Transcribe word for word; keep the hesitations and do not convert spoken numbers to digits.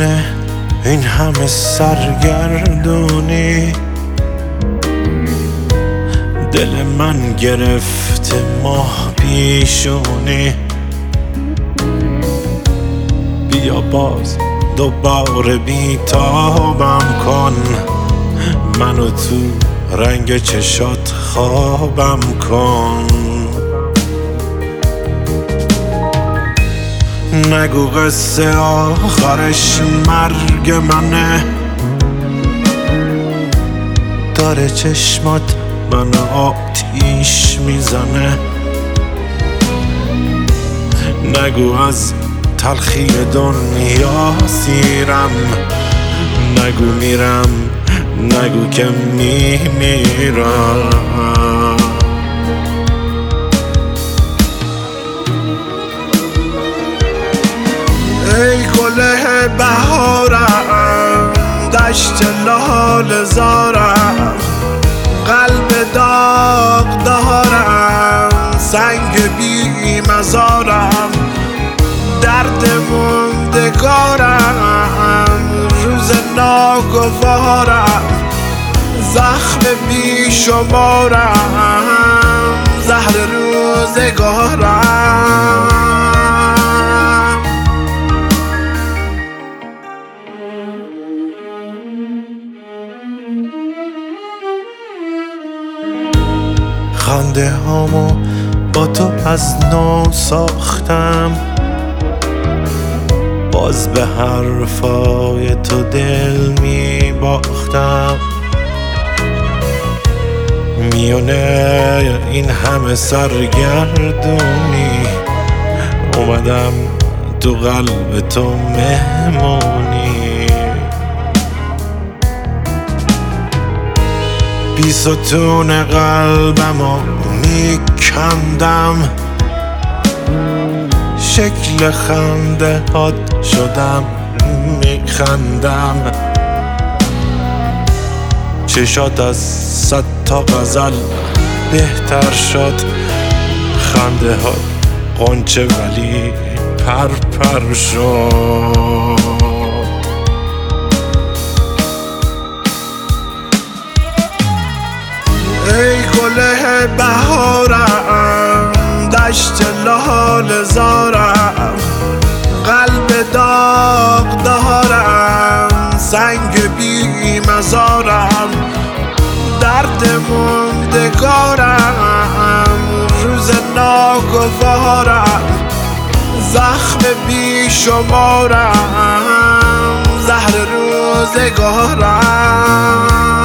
میونه این همه سرگردونی، دل من گرفته ماه پیشونی. بیا باز دوباره بیتابم کن، منو تو رنگ چشات خوابم کن. نگو قصه آخرش مرگ منه، داره چشمات من آتیش میزنه. نگو از تلخی دنیا سیرم، نگو میرم، نگو که میمیرم. ای گله بهارم، دشت لاله زارم، قلب داغ دارم، سنگ بی مزارم، درد موندگارم، روز ناگوارم، زخم بی شمارم، زهر روزگارم. خنده هامو با تو از نو ساختم، باز به حرفای تو دل می باختم. میونه این همه سرگردونی، اومدم تو قلب تو مهمونی. بی ستون قلبمو میکندم، شکل خنده هات شدم میخندم. چشات از صد تا غزل بهتر شد، خنده ها غنچه ولی پر پر شد. ای گله بهارم، دشت لاله زارم، قلب داغ دارم، سنگ بی مزارم، درد موندگارم، روز ناگوارم، زخم بی شمارم، زهر روزگارم.